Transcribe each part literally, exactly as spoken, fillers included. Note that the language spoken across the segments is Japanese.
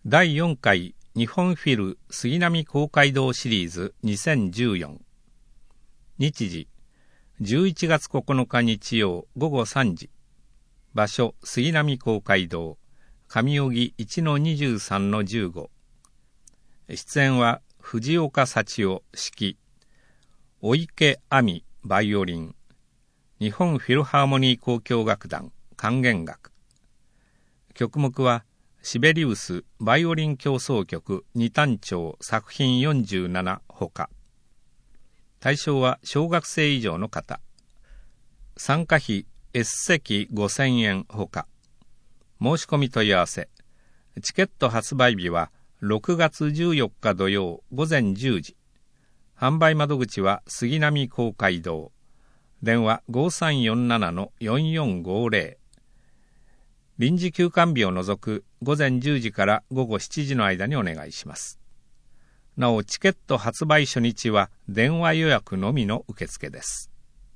だいよんかい日本フィル杉並公会堂シリーズにせんじゅうよん。日時じゅういちがつここのか日曜ごごさんじ。場所杉並公会堂、上荻 いちのにじゅうさんのじゅうご。出演は藤岡幸男指揮、お池亜美バイオリン、日本フィルハーモニー交響楽団管弦楽。曲目はシベリウスバイオリン協奏曲二単調作品よんじゅうななほか。対象は小学生以上の方。参加費 S 席ごせんえんほか。申し込み問い合わせ。チケット発売日はろくがつじゅうよっか土曜午前じゅうじ。販売窓口は杉並公会堂。電話 ごさんよんななのよんよんごぜろ。臨時休館日を除く午前じゅうじから午後しちじの間にお願いします。なお、チケット発売初日は電話予約のみの受付です。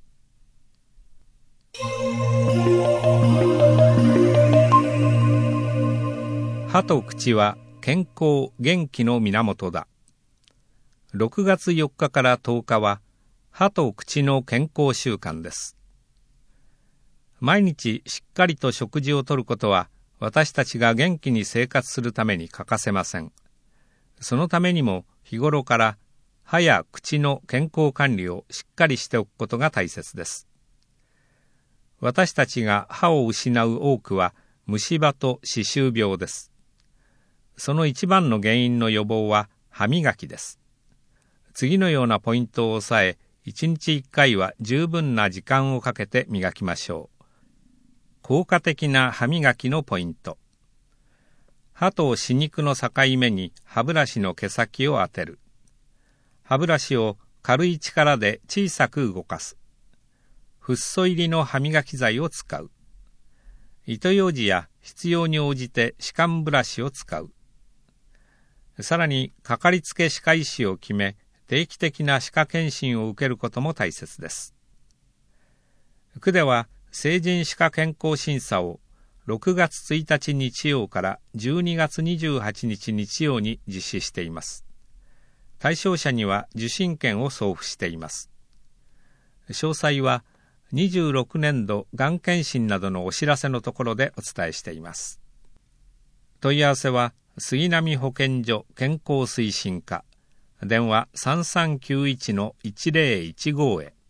歯と口は健康・元気の源だ。ろくがつよっかからとおかは歯と口の健康週間です。毎日しっかりと食事をとることは私たちが元気に生活するために欠かせません。そのためにも日頃から歯や口の健康管理をしっかりしておくことが大切です。私たちが歯を失う多くは虫歯と歯周病です。その一番の原因の予防は歯磨きです。次のようなポイントを押さえ、いちにちいっかいは十分な時間をかけて磨きましょう。効果的な歯磨きのポイント。歯と歯肉の境目に歯ブラシの毛先を当てる。歯ブラシを軽い力で小さく動かす。フッ素入りの歯磨き剤を使う。糸ようじや必要に応じて歯間ブラシを使う。さらにかかりつけ歯科医師を決め、定期的な歯科検診を受けることも大切です。区では成人歯科健康審査をろくがつついたち日曜からじゅうにがつにじゅうはちにち日曜に実施しています。対象者には受診券を送付しています。詳細はにじゅうろくねんどがん検診などのお知らせのところでお伝えしています。問い合わせは杉並保健所健康推進課、電話 さんさんきゅういちのいちぜろいちご へ。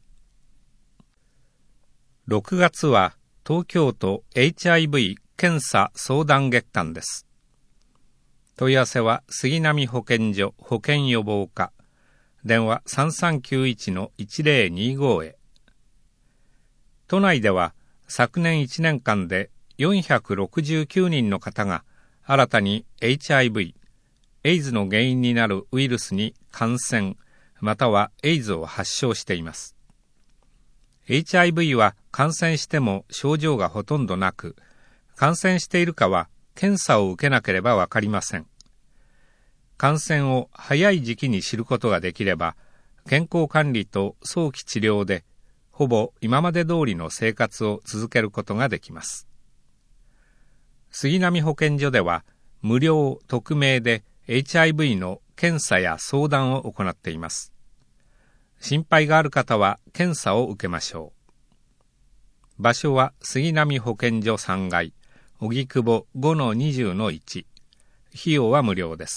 ろくがつは東京都 エイチアイブイ 検査相談月間です。問い合わせは杉並保健所保健予防課、電話 さんさんきゅういちのいちぜろにご へ。都内では昨年いちねんかんでよんひゃくろくじゅうきゅうにんの方が新たに エイチアイブイ、エイズの原因になるウイルスに感染、またはエイズを発症しています。エイチアイブイ は感染しても症状がほとんどなく、感染しているかは検査を受けなければわかりません。感染を早い時期に知ることができれば、健康管理と早期治療で、ほぼ今まで通りの生活を続けることができます。杉並保健所では、無料・匿名で エイチアイブイ の検査や相談を行っています。心配がある方は検査を受けましょう。場所は杉並保健所さんがい、荻窪 ごのにじゅうのいち。費用は無料です。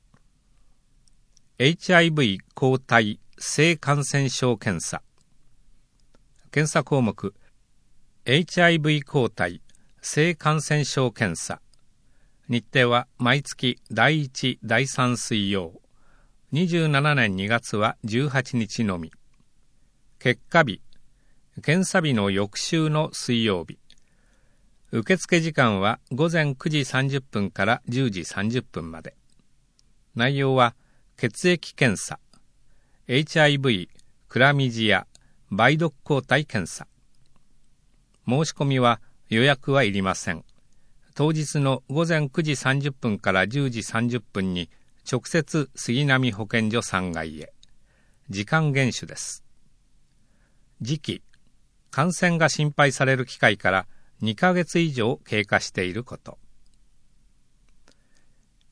エイチアイブイ 抗体性感染症検査。検査項目、エイチアイブイ 抗体性感染症検査。日程は毎月だいいち、だいさん水曜。にじゅうななねんにがつはじゅうはちにちのみ。結果日、検査日の翌週の水曜日。受付時間はごぜんくじさんじゅっぷんからじゅうじさんじゅっぷんまで。内容は血液検査、エイチアイブイ、クラミジア、梅毒抗体検査。申し込みは予約はいりません。当日のごぜんくじさんじゅっぷんからじゅうじさんじゅっぷんに直接杉並保健所さんがいへ。時間厳守です。時期、感染が心配される機会からにかげつ以上経過していること。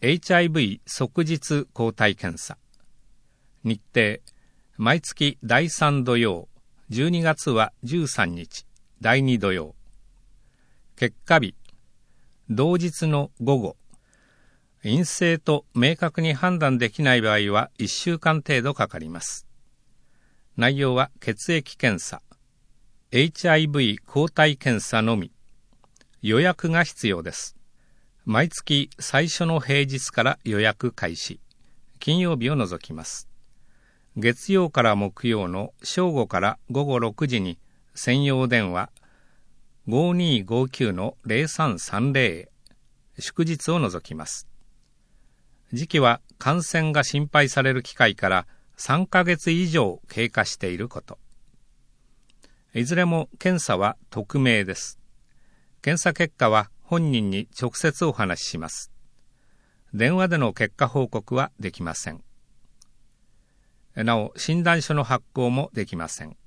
エイチアイブイ 即日抗体検査。日程、毎月だいさん土曜、じゅうにがつはじゅうさんにち、だいに土曜。結果日、同日の午後。陰性と明確に判断できない場合はいっしゅうかん程度かかります。内容は血液検査、エイチアイブイ 抗体検査のみ。予約が必要です。毎月最初の平日から予約開始。金曜日を除きます。月曜から木曜の正午から午後ろくじに専用電話 ごにーごきゅうのゼロさんさんゼロ へ。祝日を除きます。時期は感染が心配される機会からさんかげつ以上経過していること。いずれも検査は匿名です。検査結果は本人に直接お話しします。電話での結果報告はできません。なお、診断書の発行もできません。